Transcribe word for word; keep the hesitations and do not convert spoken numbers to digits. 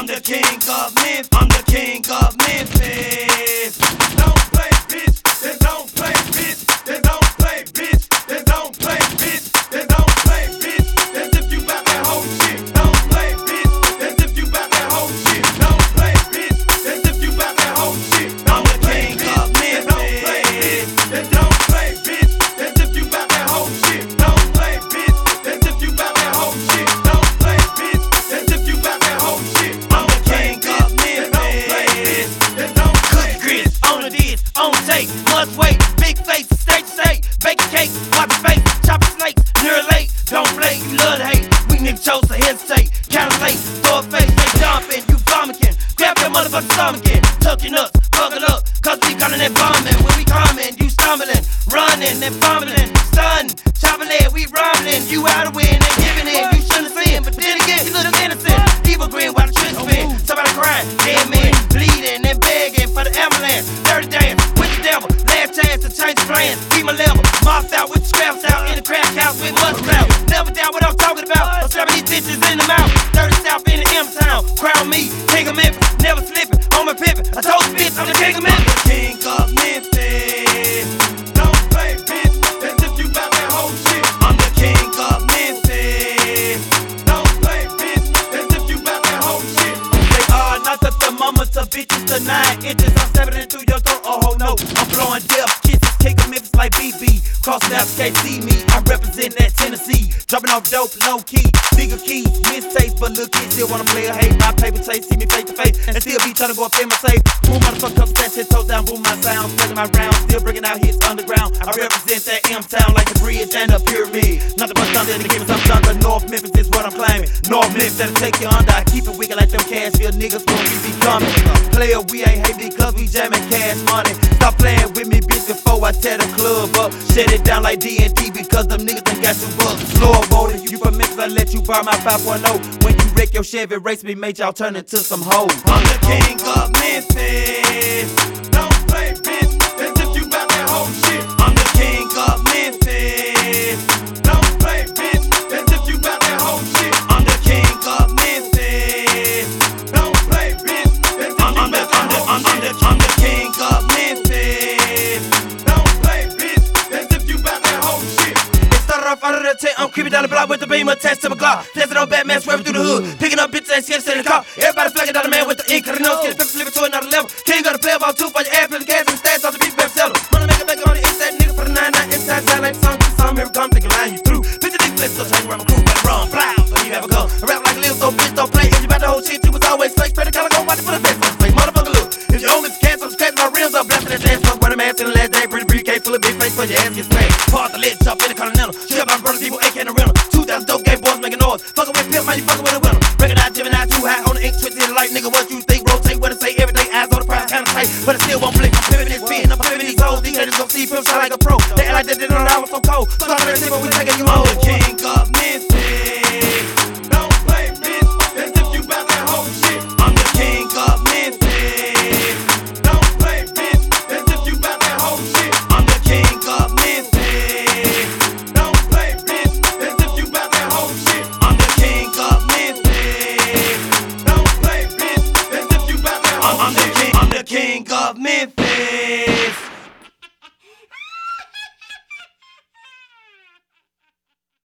I'm the king of Memphis. I'm the king of Memphis. Don't play, bitch. Then don't play, bitch. Then don't play, bitch. Then don't play, bitch. Then don't play, bitch. As if you bout that whole shit. Don't play, bitch. As if you bout that whole shit. Don't play, bitch. As if you bout that whole shit. I'm the king of Memphis. Don't play, bitch. Then don't play, bitch. As if you bout that whole shit. Don't play, bitch. As if you bout that whole shit. Don't play, bitch. As if you bout that whole shit. I'm the king of Memphis. Cook grits on the dish, on tape, must wait, big face, state to state, bake a cake, watch the face, chop the snakes, near late, don't play, you love to hate, we niggas chose to hesitate, calculate, throw a face, they jumping, you vomiting, grab that motherfucking stomach in, tuck your nuts, buckle up, cause we calling that bombing, when we coming, you stumbling, running and fumbling, stunned, chopping lead, we rumbling, you out of win and giving in, you shouldn't have seen, but then again, you look innocent, evil green while the tricks spin, somebody crying, dead men, bleeding and begging for the ambulance, dirty dance with the devil, last chance to change the plans, keep my level, mopped out with the scraps out in the crack house with must clout, never doubt what I'm talking about, I'm slapping these bitches in the mouth, dirty south in the M-town, crown me, king of Memphis, never slipping, on my pimpin', I told you bitch, I'm the king of Memphis. I'm the king of Memphis, don't play bitch, as if you bout that whole shit. I'm the king of Memphis, don't play bitch, as if you bout that whole shit. They are not the thermometer, bitches to nine inches, I'm stepping into your throat, oh no, I'm blowing death kisses, king of Memphis like B B, crossing out, can't see me, I represent that Tennessee, dropping off dope, low key, bigger keys, mistaste, but look kids still wanna play a hate, my paper chase, see me face to face, and still be trying to go up in my safe, boom, motherfucker, come stand ten toes down, boom, my sound, spreading my round, still bringing out hits underground, I represent that M-town like the bridge and the pyramid, nothing but thunder to give me some thunder, North Memphis is what I'm claiming, North Memphis that'll take you under, I keep it wicked like them Cashville niggas when we be coming, player, we ain't hating cause we jamming cash money, stop playing with me, bitch, before I tear the club up, shut it down like D and D because them niggas ain't got you bucks, slow voting, you from Memphis, I let you borrow my five point oh, when you wreck your Chevy, race me, made y'all turn into some hoes. I'm the king of Memphis, don't play bitch, as if you bout that whole shit. I'm the king of Memphis, don't play bitch, as if you bout that whole shit. I'm the king of Memphis, don't play bitch, as if you bout that whole shit. I'm the king of Memphis, don't play bitch, as if you bout that whole shit. It started off out of the tent, I'm creeping down the block with the beam attached to my Glock, flexing on Batman, swerving through the hood, picking up bitches and shit, in the car. Everybody flagging down the man with the ink, cutting nose, getting pepper, living to another level. King got to play about two for your ass, put the gas in the stats off the beef, better sell them. Wanna make it back on the inside, nigga for the nine nine inside, sound like the song, the song, every come, take a line you through. Picture these flips, so change around my crew, better run, fly, so you have a gun. I rap like a little, so bitch, don't play. If you bout the whole shit, you was always fake, spread the color, go watch it for the face, face. Motherfucker, look, if you owe me some cash, I'm scratching my rims up, blasting that dance, fuck, wear the mask in the last day, pretty briefcase full of big face, for your ass get smashed. Part the lid, chop in the continental, shit about brother people, A K and the rental. two thousand dope gay boys making noise, fucking with pimp, man, you fucking with a winner. Breaking out, Gemini, too high on the ink, twisting the light, nigga, what you think, rotate, what it say, every day, eyes on the prize, kinda tight, but it still won't blink. I'm pivoting this spin, I'm pivoting these hoes, these haters gon' see pimp shine like a pro. They act like they didn't know that I was so cold, so I'm gonna see what we taking you home. I'm the king of Memphis.